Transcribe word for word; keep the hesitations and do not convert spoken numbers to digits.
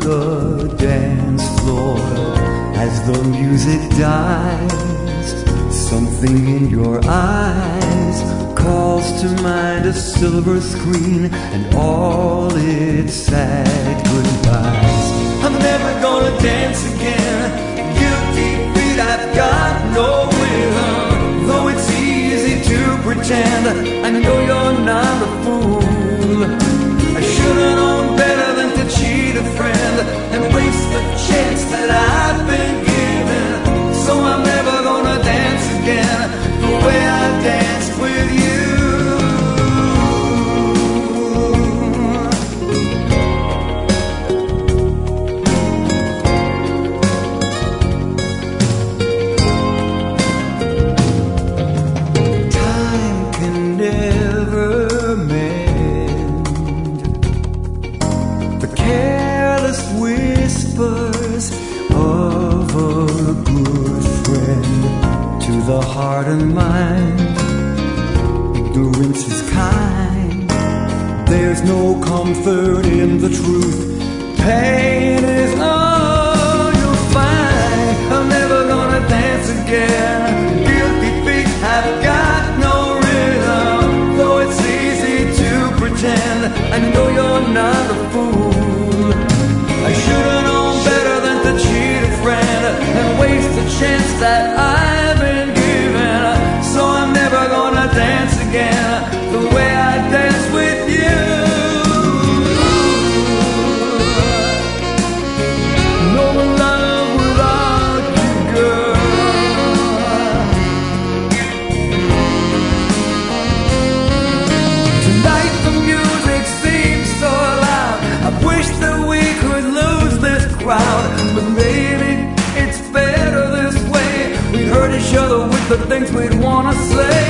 the dance floor as the music dies. Something in your eyes calls to mind a silver screen and all its sad goodbyes. I'm never gonna dance again. Guilty feet, I've got no rhythm. Though it's easy to pretend, I know you're not a fool. I should've known better than to cheat a friend and waste the chance that I've been given. So I'm never gonna dance again the way I danced with you. Time can never mend the careless whispers of a good friend. To the heart and mind, ignorance is kind. There's no comfort in the truth. Pain is all you'll find. I'm never gonna dance again. Guilty feet have got no rhythm. Though it's easy to pretend, I know you're not a fool. I should've known better than to cheat a friend and waste the chance that I've been given. So I'm never gonna dance again the way I dance with you. No love without you, girl. Tonight the music seems so loud. I wish that we could lose this crowd, but maybe it's better this way. We hurt each other with the things we'd wanna say.